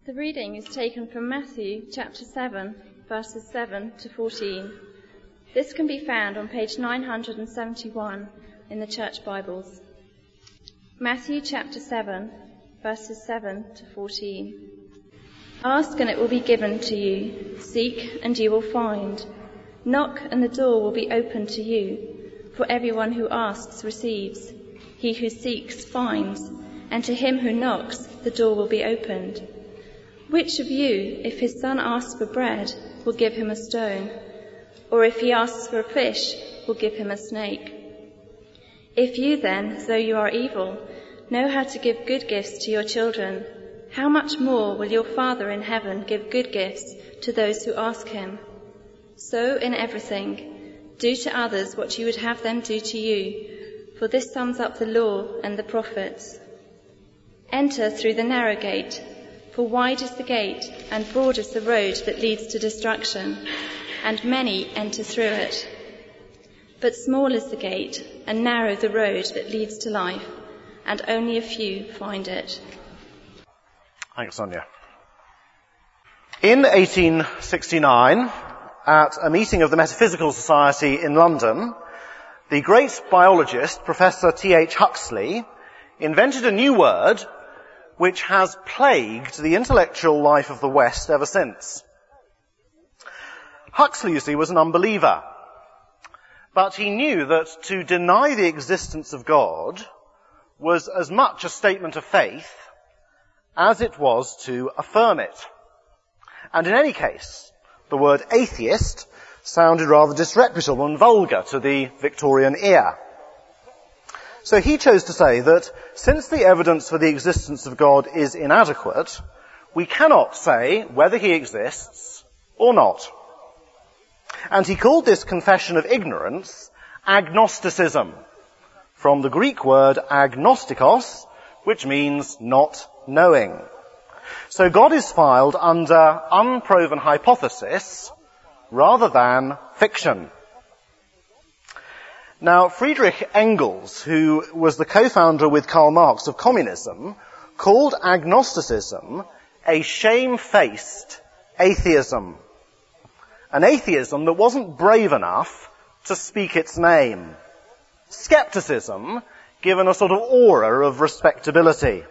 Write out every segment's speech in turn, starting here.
The reading is taken from Matthew chapter 7, verses 7 to 14. This can be found on page 971 in the Church Bibles. Matthew chapter 7, verses 7 to 14. Ask and it will be given to you. Seek and you will find. Knock and the door will be opened to you. For everyone who asks receives. He who seeks finds. And to him who knocks, the door will be opened. Which of you, if his son asks for bread, will give him a stone? Or if he asks for a fish, will give him a snake? If you then, though you are evil, know how to give good gifts to your children, how much more will your Father in heaven give good gifts to those who ask him? So in everything, do to others what you would have them do to you, for this sums up the law and the prophets. Enter through the narrow gate, for wide is the gate and broad is the road that leads to destruction, and many enter through it. But small is the gate and narrow the road that leads to life, and only a few find it. Thanks, Sonia. In 1869, at a meeting of the Metaphysical Society in London, the great biologist, Professor T.H. Huxley, invented a new word which has plagued the intellectual life of the West ever since. Huxley, you see, was an unbeliever. But he knew that to deny the existence of God was as much a statement of faith as it was to affirm it. And in any case, the word atheist sounded rather disreputable and vulgar to the Victorian ear. So he chose to say that since the evidence for the existence of God is inadequate, we cannot say whether he exists or not. And he called this confession of ignorance agnosticism, from the Greek word agnostikos, which means not knowing. So God is filed under unproven hypothesis rather than fiction. Now, Friedrich Engels, who was the co-founder with Karl Marx of communism, called agnosticism a shame-faced atheism. An atheism that wasn't brave enough to speak its name. Skepticism given a sort of aura of respectability.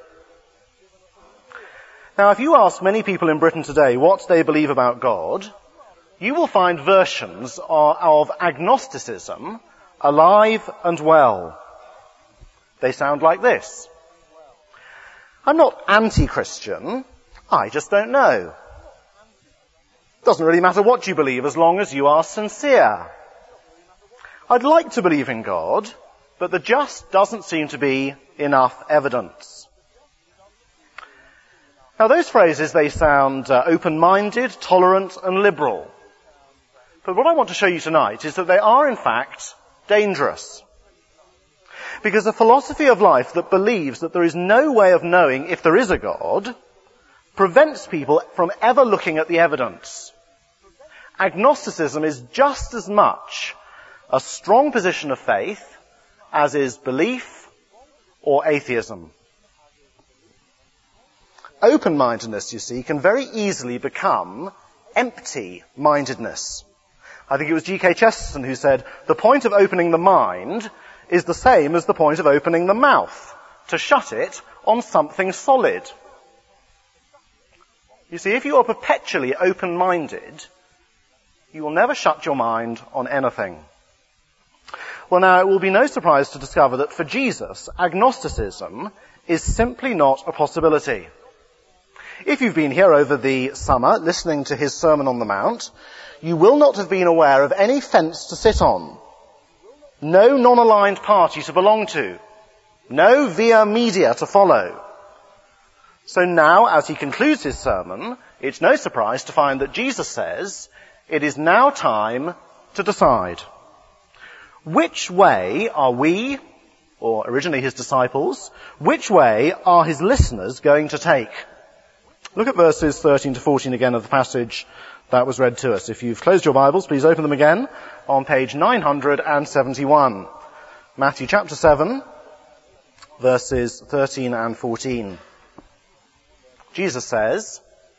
Now, if you ask many people in Britain today what they believe about God, you will find versions of agnosticism alive and well. They sound like this. I'm not anti-Christian, I just don't know. Doesn't really matter what you believe as long as you are sincere. I'd like to believe in God, but there just doesn't seem to be enough evidence. Now those phrases, they sound open-minded, tolerant and liberal. But what I want to show you tonight is that they are in fact dangerous. Because a philosophy of life that believes that there is no way of knowing if there is a God prevents people from ever looking at the evidence. Agnosticism is just as much a strong position of faith as is belief or atheism. Open-mindedness, you see, can very easily become empty-mindedness. I think it was G.K. Chesterton who said, the point of opening the mind is the same as the point of opening the mouth, to shut it on something solid. You see, if you are perpetually open-minded, you will never shut your mind on anything. Well, now, it will be no surprise to discover that for Jesus, agnosticism is simply not a possibility. If you've been here over the summer listening to his Sermon on the Mount, you will not have been aware of any fence to sit on, no non-aligned party to belong to, no via media to follow. So now, as he concludes his sermon, it's no surprise to find that Jesus says, it is now time to decide. Which way are we, or originally his disciples, which way are his listeners going to take? Look at verses 13 to 14 again of the passage that was read to us. If you've closed your Bibles, please open them again on page 971. Matthew chapter 7, verses 13 and 14. Jesus says,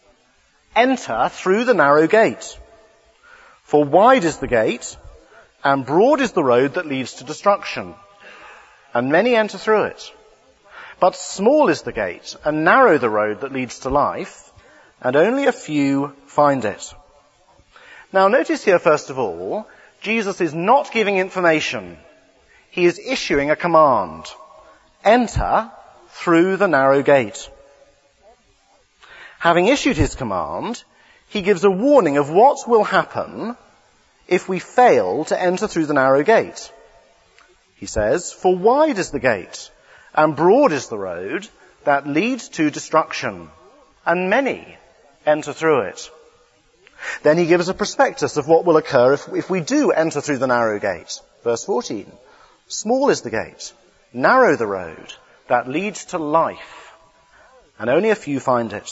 enter through the narrow gate. For wide is the gate, and broad is the road that leads to destruction, and many enter through it. But small is the gate, and narrow the road that leads to life, and only a few find it. Now notice here, first of all, Jesus is not giving information. He is issuing a command. Enter through the narrow gate. Having issued his command, he gives a warning of what will happen if we fail to enter through the narrow gate. He says, for wide is the gate, and broad is the road that leads to destruction, and many enter through it. Then he gives a prospectus of what will occur if we do enter through the narrow gate. Verse 14, small is the gate, narrow the road that leads to life, and only a few find it.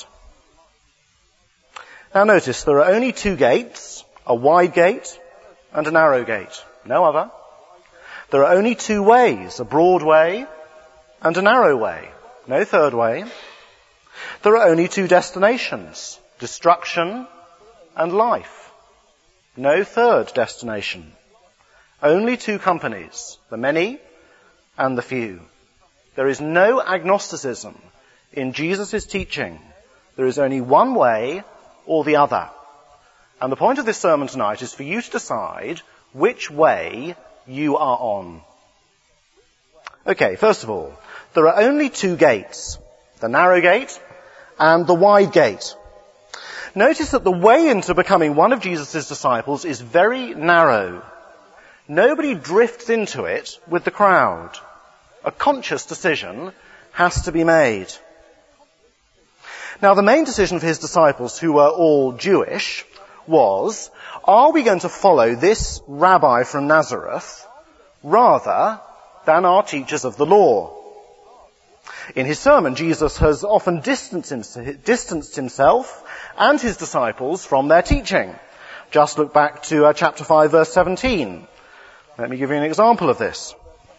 Now notice, there are only two gates, a wide gate and a narrow gate, no other. There are only two ways, a broad way and a narrow way, no third way. There are only two destinations, destruction and life, no third destination. Only two companies, the many and the few. There is no agnosticism in Jesus' teaching. There is only one way or the other. And the point of this sermon tonight is for you to decide which way you are on. Okay, first of all, there are only two gates, the narrow gate and the wide gate. Notice that the way into becoming one of Jesus' disciples is very narrow. Nobody drifts into it with the crowd. A conscious decision has to be made. Now, the main decision for his disciples, who were all Jewish, was, are we going to follow this rabbi from Nazareth rather than our teachers of the law? In his sermon, Jesus has often distanced himself and his disciples from their teaching. Just look back to chapter 5, verse 17. Let me give you an example of this.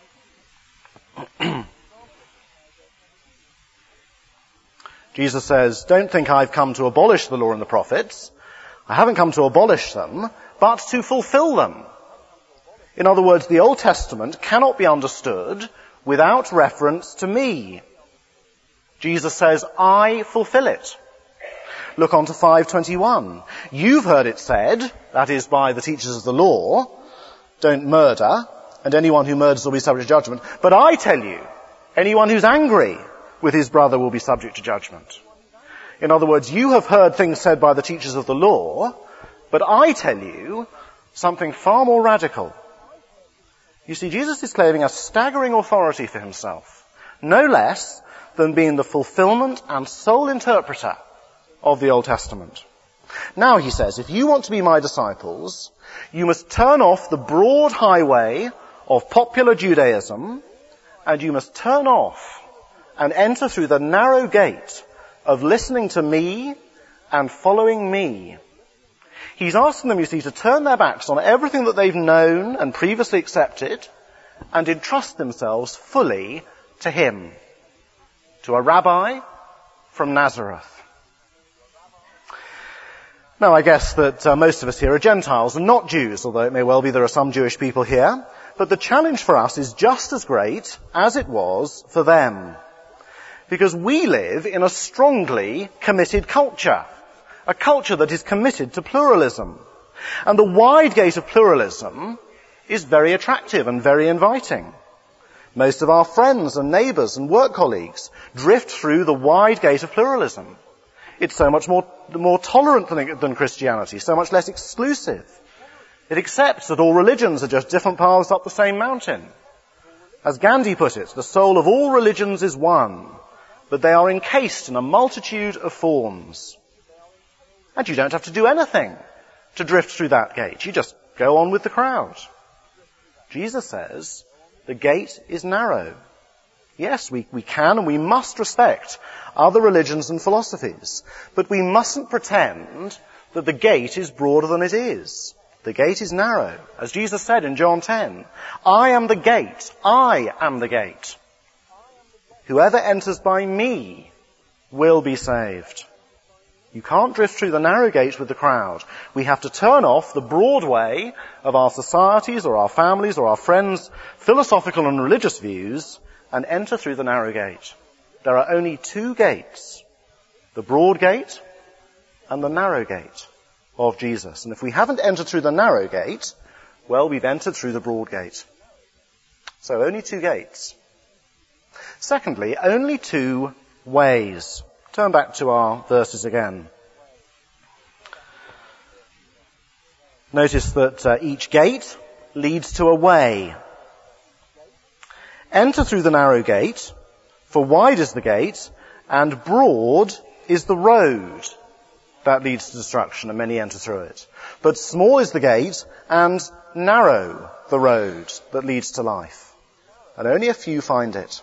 Jesus says, don't think I've come to abolish the law and the prophets. I haven't come to abolish them, but to fulfill them. In other words, the Old Testament cannot be understood without reference to me. Jesus says, I fulfill it. Look on to 5:21. You've heard it said, that is by the teachers of the law, don't murder, and anyone who murders will be subject to judgment. But I tell you, anyone who's angry with his brother will be subject to judgment. In other words, you have heard things said by the teachers of the law, but I tell you something far more radical. You see, Jesus is claiming a staggering authority for himself, no less than being the fulfillment and sole interpreter of the Old Testament. Now, he says, if you want to be my disciples, you must turn off the broad highway of popular Judaism, and you must turn off and enter through the narrow gate of listening to me and following me. He's asking them, you see, to turn their backs on everything that they've known and previously accepted and entrust themselves fully to him, to a rabbi from Nazareth. Now, I guess that most of us here are Gentiles and not Jews, although it may well be there are some Jewish people here. But the challenge for us is just as great as it was for them. Because we live in a strongly committed culture. A culture that is committed to pluralism. And the wide gate of pluralism is very attractive and very inviting. Most of our friends and neighbours and work colleagues drift through the wide gate of pluralism. It's so much more tolerant than Christianity, so much less exclusive. It accepts that all religions are just different paths up the same mountain. As Gandhi put it, the soul of all religions is one, but they are encased in a multitude of forms. And you don't have to do anything to drift through that gate. You just go on with the crowd. Jesus says the gate is narrow. Yes, we can and we must respect other religions and philosophies, but we mustn't pretend that the gate is broader than it is. The gate is narrow. As Jesus said in John 10, I am the gate. I am the gate. Whoever enters by me will be saved. You can't drift through the narrow gate with the crowd. We have to turn off the broad way of our societies or our families or our friends' philosophical and religious views and enter through the narrow gate. There are only two gates, the broad gate and the narrow gate of Jesus. And if we haven't entered through the narrow gate, well, we've entered through the broad gate. So only two gates. Secondly, only two ways. Turn back to our verses again. Notice that each gate leads to a way. Enter through the narrow gate, for wide is the gate, and broad is the road that leads to destruction, and many enter through it. But small is the gate, and narrow the road that leads to life, and only a few find it.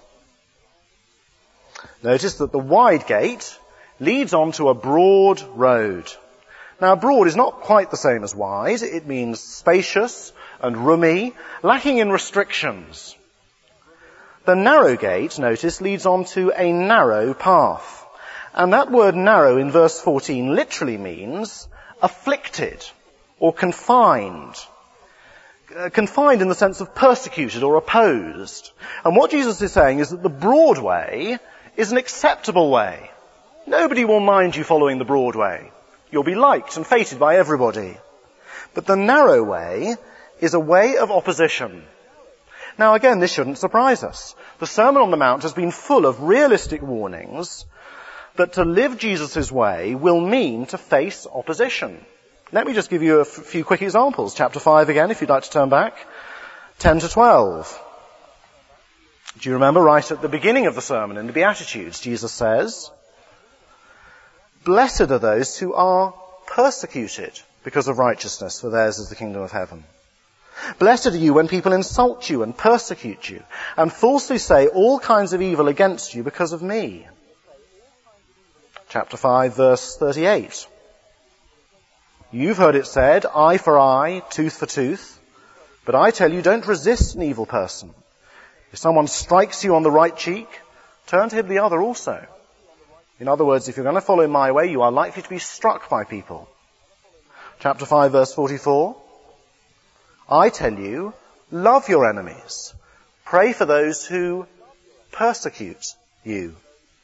Notice that the wide gate leads on to a broad road. Now, broad is not quite the same as wide. It means spacious and roomy, lacking in restrictions. The narrow gate, notice, leads on to a narrow path. And that word narrow in verse 14 literally means afflicted or confined. Confined in the sense of persecuted or opposed. And what Jesus is saying is that the broad way is an acceptable way. Nobody will mind you following the broad way. You'll be liked and feted by everybody. But the narrow way is a way of opposition. Now again, this shouldn't surprise us. The Sermon on the Mount has been full of realistic warnings that to live Jesus' way will mean to face opposition. Let me just give you a few quick examples. Chapter 5 again, if you'd like to turn back. 10 to 12. Do you remember right at the beginning of the sermon in the Beatitudes, Jesus says, "Blessed are those who are persecuted because of righteousness, for theirs is the kingdom of heaven. Blessed are you when people insult you and persecute you and falsely say all kinds of evil against you because of me." Chapter 5, verse 38. "You've heard it said, eye for eye, tooth for tooth. But I tell you, don't resist an evil person. If someone strikes you on the right cheek, turn to him the other also. In other words, if you're going to follow my way, you are likely to be struck by people." Chapter 5, verse 44. "I tell you, love your enemies. Pray for those who persecute you."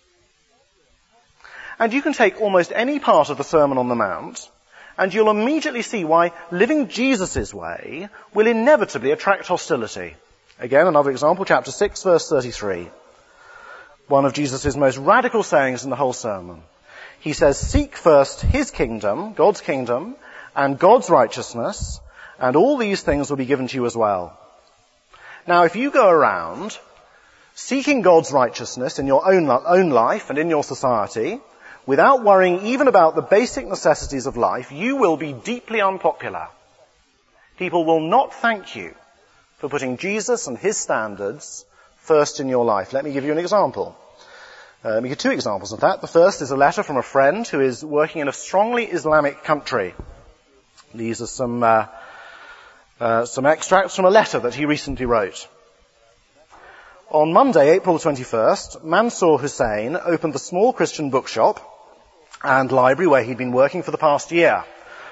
And you can take almost any part of the Sermon on the Mount, and you'll immediately see why living Jesus' way will inevitably attract hostility. Again, another example, chapter 6, verse 33. One of Jesus' most radical sayings in the whole sermon. He says, "Seek first his kingdom, God's kingdom, and God's righteousness, and all these things will be given to you as well." Now, if you go around seeking God's righteousness in your own life and in your society, without worrying even about the basic necessities of life, you will be deeply unpopular. People will not thank you for putting Jesus and his standards first in your life. Let me give you an example. Let me give two examples of that. The first is a letter from a friend who is working in a strongly Islamic country. These are some extracts from a letter that he recently wrote. On Monday, April 21st, Mansour Hussain opened the small Christian bookshop and library where he'd been working for the past year.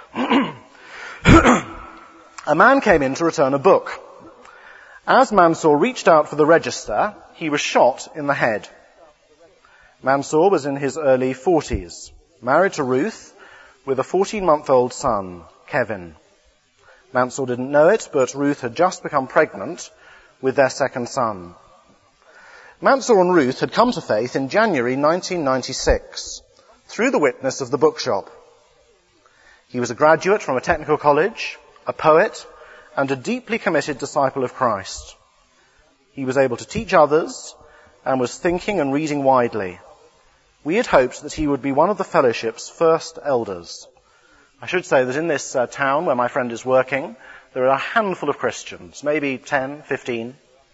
A man came in to return a book. As Mansour reached out for the register, he was shot in the head. Mansour was in his early 40s, married to Ruth, with a 14-month-old son, Kevin. Mansour didn't know it, but Ruth had just become pregnant with their second son. Mansour and Ruth had come to faith in January 1996 through the witness of the bookshop. He was a graduate from a technical college, a poet, and a deeply committed disciple of Christ. He was able to teach others and was thinking and reading widely. We had hoped that he would be one of the fellowship's first elders. I should say that in this town where my friend is working, there are a handful of Christians, maybe 10, 15.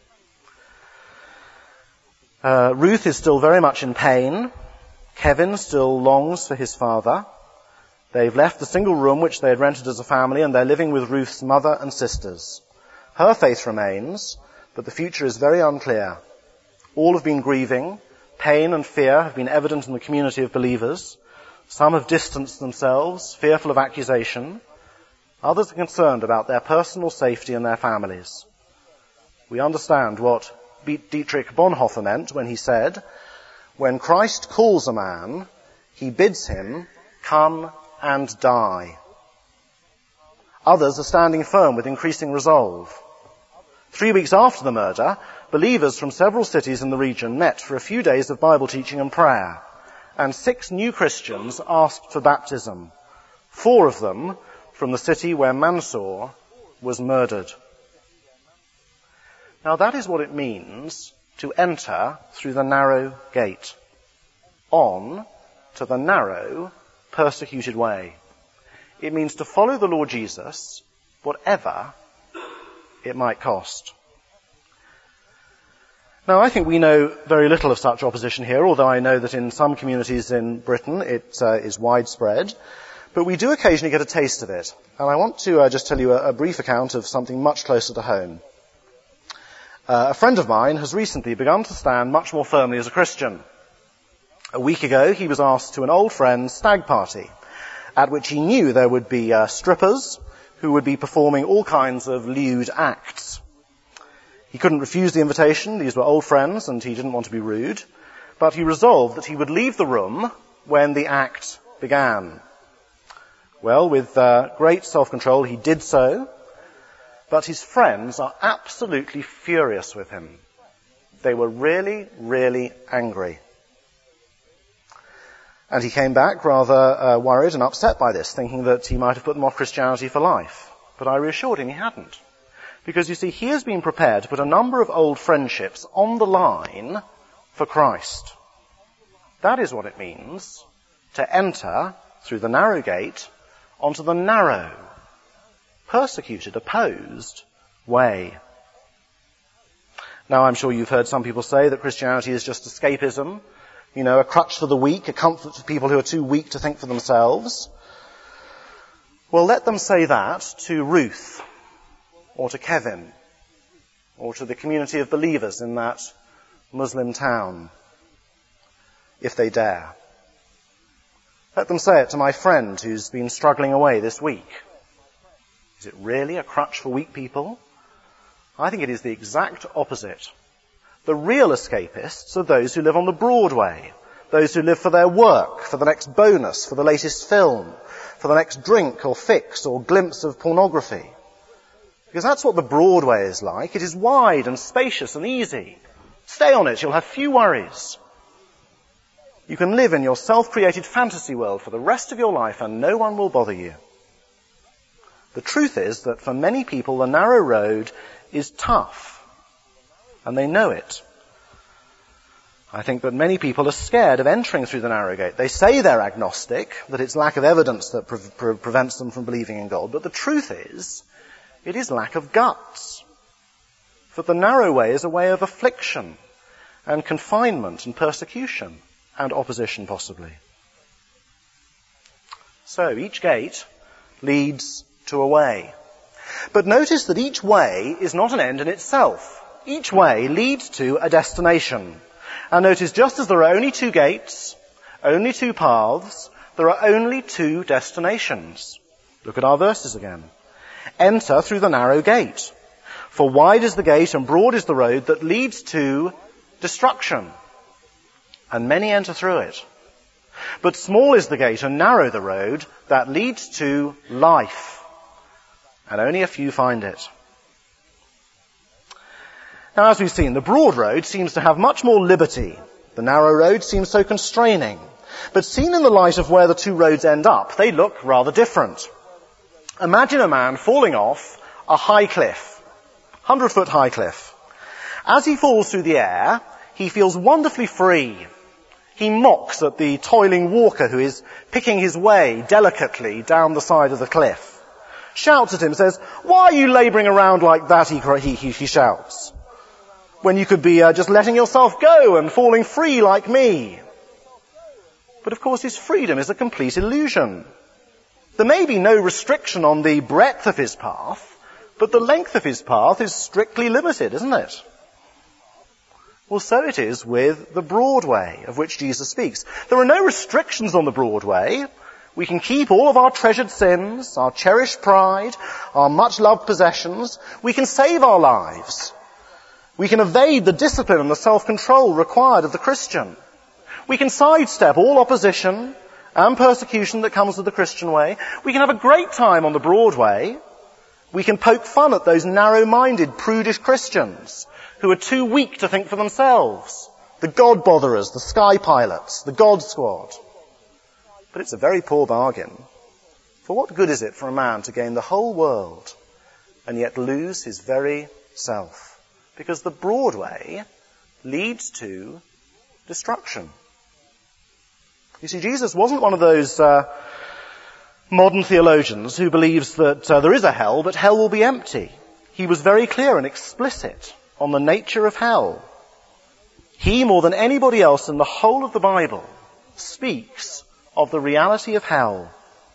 Ruth is still very much in pain. Kevin still longs for his father. They've left the single room which they had rented as a family, and they're living with Ruth's mother and sisters. Her faith remains, but the future is very unclear. All have been grieving. Pain and fear have been evident in the community of believers. Some have distanced themselves, fearful of accusation. Others are concerned about their personal safety and their families. We understand what Dietrich Bonhoeffer meant when he said, "When Christ calls a man, he bids him come and die." Others are standing firm with increasing resolve. 3 weeks after the murder, believers from several cities in the region met for a few days of Bible teaching and prayer, and 6 new Christians asked for baptism, 4 of them from the city where Mansour was murdered. Now that is what it means to enter through the narrow gate, on to the narrow, persecuted way. It means to follow the Lord Jesus, whatever it might cost. Now, I think we know very little of such opposition here, although I know that in some communities in Britain it is widespread. But we do occasionally get a taste of it. And I want to just tell you a brief account of something much closer to home. A friend of mine has recently begun to stand much more firmly as a Christian. A week ago, he was asked to an old friend's stag party, at which he knew there would be strippers who would be performing all kinds of lewd acts. He couldn't refuse the invitation. These were old friends, and he didn't want to be rude. But he resolved that he would leave the room when the act began. Well, with great self-control, he did so. But his friends are absolutely furious with him. They were really, really angry. And he came back rather worried and upset by this, thinking that he might have put them off Christianity for life. But I reassured him he hadn't. Because, you see, he has been prepared to put a number of old friendships on the line for Christ. That is what it means to enter through the narrow gate onto the narrow, persecuted, opposed way. Now, I'm sure you've heard some people say that Christianity is just escapism, a crutch for the weak, a comfort for people who are too weak to think for themselves. Well, let them say that to Ruth, or to Kevin, or to the community of believers in that Muslim town, if they dare. Let them say it to my friend who's been struggling away this week. Is it really a crutch for weak people? I think it is the exact opposite. The real escapists are those who live on the broad way, those who live for their work, for the next bonus, for the latest film, for the next drink or fix or glimpse of pornography. Because that's what the broad way is like. It is wide and spacious and easy. Stay on it, you'll have few worries. You can live in your self-created fantasy world for the rest of your life and no one will bother you. The truth is that for many people the narrow road is tough, and they know it. I think that many people are scared of entering through the narrow gate. They say they're agnostic, that it's lack of evidence that prevents them from believing in God, but the truth is, it is lack of guts. For the narrow way is a way of affliction and confinement and persecution and opposition possibly. So each gate leads to a way. But notice that each way is not an end in itself. Each way leads to a destination. And notice, just as there are only 2 gates, only 2 paths, there are only 2 destinations. Look at our verses again. Enter through the narrow gate. For wide is the gate and broad is the road that leads to destruction. And many enter through it. But small is the gate and narrow the road that leads to life. And only a few find it. Now, as we've seen, the broad road seems to have much more liberty. The narrow road seems so constraining. But seen in the light of where the 2 roads end up, they look rather different. Imagine a man falling off a high cliff, 100-foot high cliff. As he falls through the air, he feels wonderfully free. He mocks at the toiling walker who is picking his way delicately down the side of the cliff. Shouts at him, says, "Why are you labouring around like that?" he shouts. "When you could be just letting yourself go and falling free like me." But of course his freedom is a complete illusion. There may be no restriction on the breadth of his path, but the length of his path is strictly limited, isn't it? Well, so it is with the broad way of which Jesus speaks. There are no restrictions on the broad way. We can keep all of our treasured sins, our cherished pride, our much-loved possessions. We can save our lives. We can evade the discipline and the self-control required of the Christian. We can sidestep all opposition and persecution that comes with the Christian way. We can have a great time on the broad way. We can poke fun at those narrow-minded, prudish Christians who are too weak to think for themselves. The God-botherers, the sky pilots, the God squad. But it's a very poor bargain. For what good is it for a man to gain the whole world and yet lose his very self? Because the broad way leads to destruction. You see, Jesus wasn't one of those modern theologians who believes that there is a hell, but hell will be empty. He was very clear and explicit on the nature of hell. He, more than anybody else in the whole of the Bible, speaks of the reality of hell.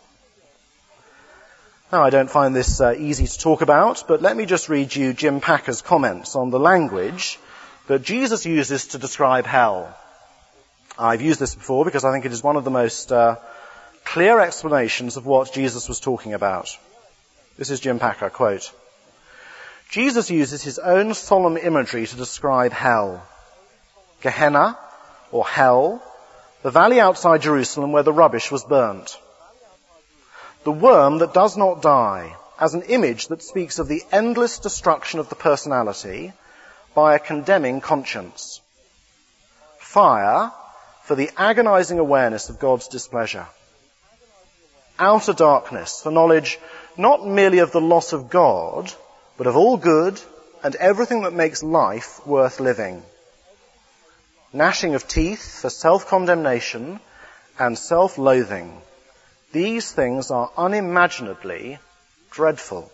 Now, I don't find this easy to talk about, but let me just read you Jim Packer's comments on the language that Jesus uses to describe hell. I've used this before because I think it is one of the most clear explanations of what Jesus was talking about. This is Jim Packer, quote, "Jesus uses his own solemn imagery to describe hell. Gehenna, or hell, the valley outside Jerusalem where the rubbish was burnt. The worm that does not die, as an image that speaks of the endless destruction of the personality by a condemning conscience. Fire, for the agonizing awareness of God's displeasure. Outer darkness, for knowledge not merely of the loss of God, but of all good and everything that makes life worth living. Gnashing of teeth for self-condemnation and self-loathing. These things are unimaginably dreadful."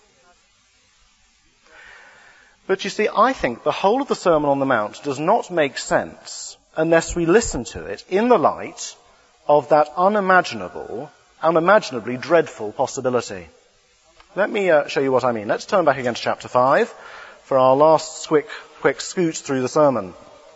But you see, I think the whole of the Sermon on the Mount does not make sense unless we listen to it in the light of that unimaginably dreadful possibility. Let me show you what I mean. Let's turn back again to chapter 5 for our last quick scoot through the sermon.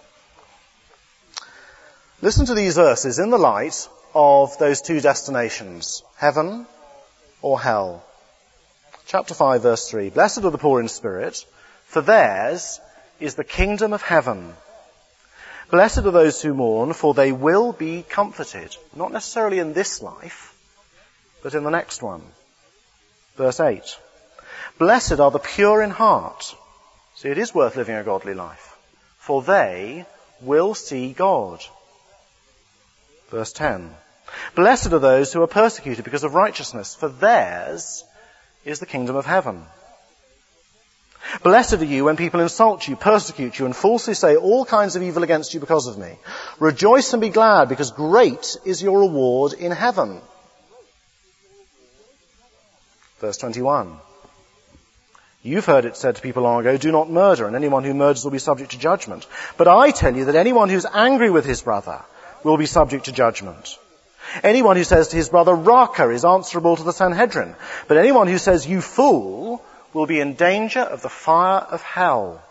Listen to these verses in the light of those two destinations, heaven or hell. Chapter 5, verse 3. "Blessed are the poor in spirit, for theirs is the kingdom of heaven. Blessed are those who mourn, for they will be comforted." Not necessarily in this life, but in the next one. Verse 8. "Blessed are the pure in heart." See, it is worth living a godly life. "For they will see God." Verse 10. "Blessed are those who are persecuted because of righteousness, for theirs is the kingdom of heaven. Blessed are you when people insult you, persecute you, and falsely say all kinds of evil against you because of me. Rejoice and be glad, because great is your reward in heaven." Verse 21. "You've heard it said to people long ago, 'Do not murder, and anyone who murders will be subject to judgment.' But I tell you that anyone who's angry with his brother will be subject to judgment. Anyone who says to his brother, 'Raca,' is answerable to the Sanhedrin. But anyone who says, 'You fool,' will be in danger of the fire of hell."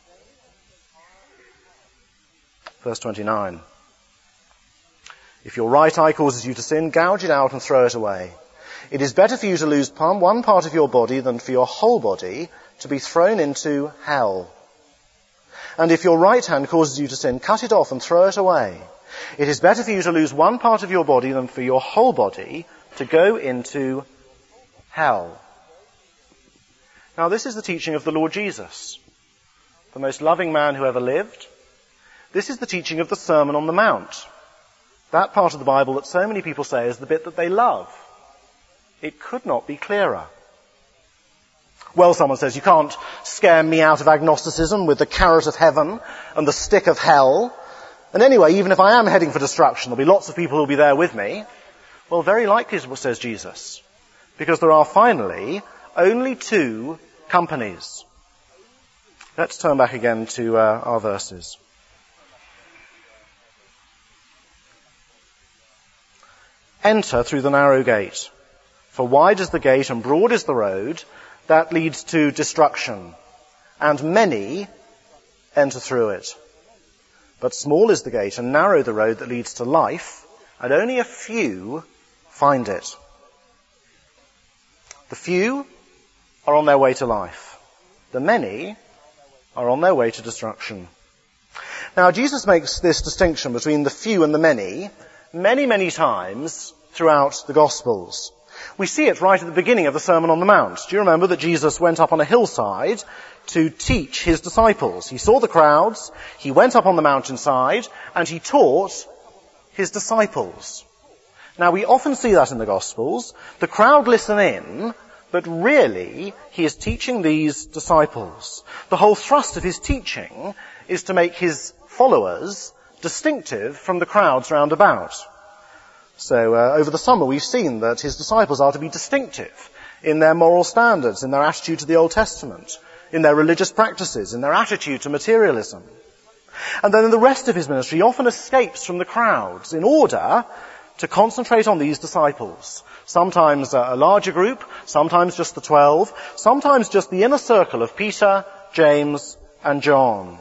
Verse 29. "If your right eye causes you to sin, gouge it out and throw it away. It is better for you to lose one part of your body than for your whole body to be thrown into hell. And if your right hand causes you to sin, cut it off and throw it away. It is better for you to lose one part of your body than for your whole body to go into hell." Now, this is the teaching of the Lord Jesus, the most loving man who ever lived. This is the teaching of the Sermon on the Mount, that part of the Bible that so many people say is the bit that they love. It could not be clearer. Well, someone says, "You can't scare me out of agnosticism with the carrot of heaven and the stick of hell. And anyway, even if I am heading for destruction, there'll be lots of people who'll be there with me." Well, very likely, says Jesus, because there are finally only two companies. Let's turn back again to our verses. "Enter through the narrow gate, for wide is the gate and broad is the road that leads to destruction, and many enter through it. But small is the gate and narrow the road that leads to life, and only a few find it. The few are on their way to life. The many are on their way to destruction. Now, Jesus makes this distinction between the few and the many many times throughout the Gospels. We see it right at the beginning of the Sermon on the Mount. Do you remember that Jesus went up on a hillside to teach his disciples? He saw the crowds, he went up on the mountainside, and he taught his disciples. Now, we often see that in the Gospels. The crowd listen in, but really, he is teaching these disciples. The whole thrust of his teaching is to make his followers distinctive from the crowds round about. So over the summer we've seen that his disciples are to be distinctive in their moral standards, in their attitude to the Old Testament, in their religious practices, in their attitude to materialism. And then in the rest of his ministry he often escapes from the crowds in order to concentrate on these disciples. Sometimes a larger group, sometimes just the 12, sometimes just the inner circle of Peter, James, and John.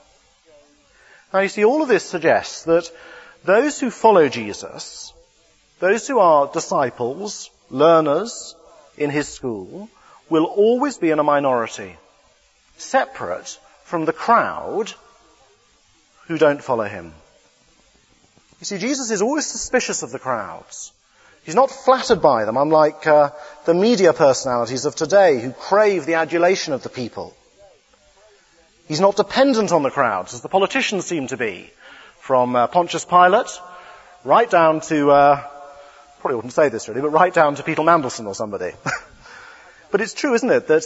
Now you see, all of this suggests that those who follow Jesus, those who are disciples, learners in his school, will always be in a minority, separate from the crowd who don't follow him. You see, Jesus is always suspicious of the crowds. He's not flattered by them, unlike the media personalities of today who crave the adulation of the people. He's not dependent on the crowds, as the politicians seem to be, from Pontius Pilate right down to, probably wouldn't say this really, but right down to Peter Mandelson or somebody. But it's true, isn't it, that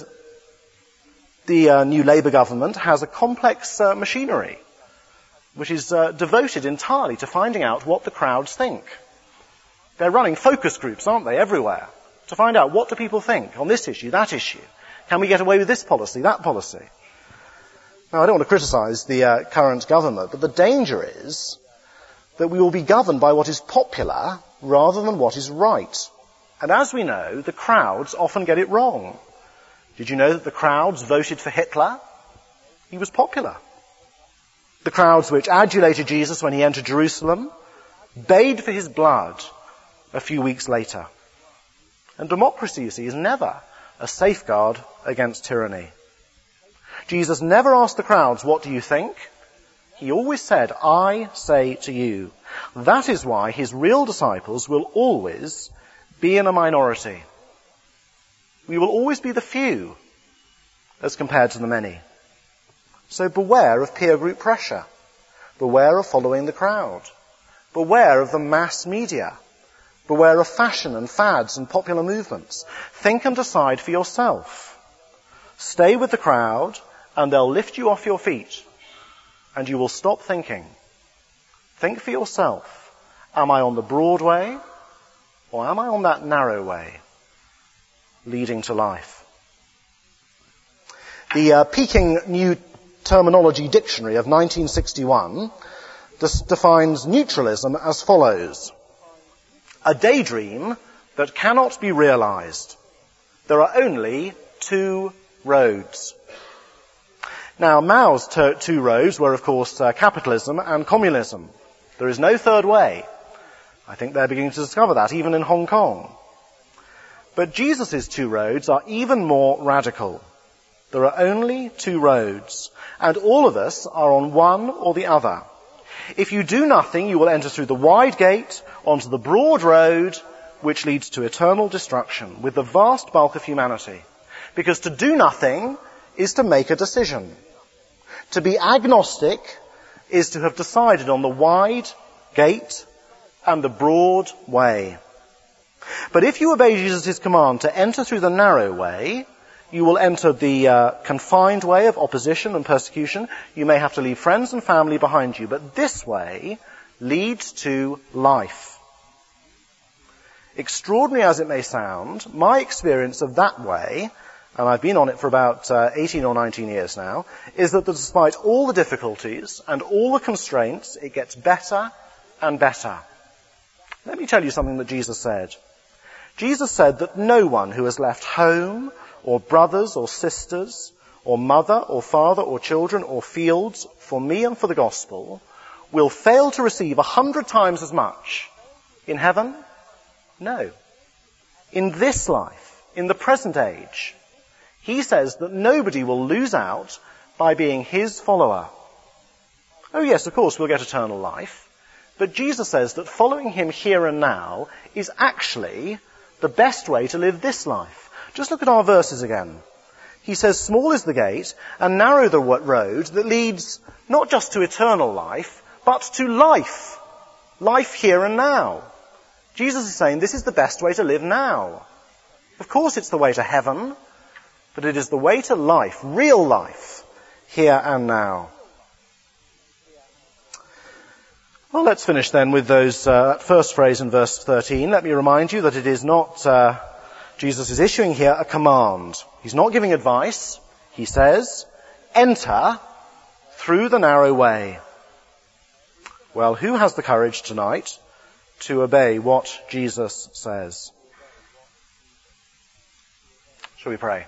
the new Labour government has a complex machinery which is devoted entirely to finding out what the crowds think. They're running focus groups, aren't they, everywhere, to find out what do people think on this issue, that issue. Can we get away with this policy, that policy? Now, I don't want to criticize the current government, but the danger is that we will be governed by what is popular rather than what is right. And as we know, the crowds often get it wrong. Did you know that the crowds voted for Hitler? He was popular. The crowds which adulated Jesus when he entered Jerusalem bayed for his blood a few weeks later. And democracy, you see, is never a safeguard against tyranny. Jesus never asked the crowds, what do you think? He always said, I say to you. That is why his real disciples will always be in a minority. We will always be the few as compared to the many. So beware of peer group pressure. Beware of following the crowd. Beware of the mass media. Beware of fashion and fads and popular movements. Think and decide for yourself. Stay with the crowd and they'll lift you off your feet and you will stop thinking. Think for yourself. Am I on the broad way or am I on that narrow way leading to life? The Peking New Terminology Dictionary of 1961 defines neutralism as follows. A daydream that cannot be realized. There are only two roads. Now, Mao's two roads were, of course, capitalism and communism. There is no third way. I think they're beginning to discover that, even in Hong Kong. But Jesus' two roads are even more radical. There are only two roads, and all of us are on one or the other. If you do nothing, you will enter through the wide gate onto the broad road, which leads to eternal destruction with the vast bulk of humanity. Because to do nothing is to make a decision. To be agnostic is to have decided on the wide gate and the broad way. But if you obey Jesus' command to enter through the narrow way, you will enter the confined way of opposition and persecution. You may have to leave friends and family behind you, but this way leads to life. Extraordinary as it may sound, my experience of that way, and I've been on it for about 18 or 19 years now, is that despite all the difficulties and all the constraints, it gets better and better. Let me tell you something that Jesus said. Jesus said that no one who has left home or brothers or sisters or mother or father or children or fields for me and for the gospel will fail to receive 100 times as much in heaven? No. In this life, in the present age, he says that nobody will lose out by being his follower. Oh yes, of course, we'll get eternal life. But Jesus says that following him here and now is actually the best way to live this life. Just look at our verses again. He says, small is the gate and narrow the road that leads not just to eternal life, but to life. Life here and now. Jesus is saying this is the best way to live now. Of course it's the way to heaven, but it is the way to life, real life, here and now. Well, let's finish then with those first phrase in verse 13. Let me remind you that it is not, Jesus is issuing here a command. He's not giving advice. He says, enter through the narrow way. Well, who has the courage tonight to obey what Jesus says? Shall we pray?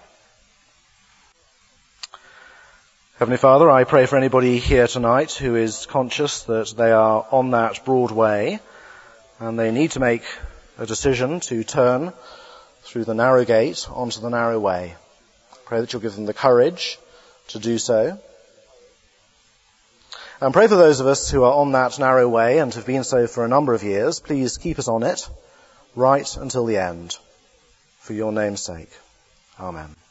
Heavenly Father, I pray for anybody here tonight who is conscious that they are on that broad way and they need to make a decision to turn through the narrow gate onto the narrow way. Pray that you'll give them the courage to do so. And pray for those of us who are on that narrow way and have been so for a number of years. Please keep us on it right until the end, for your name's sake. Amen.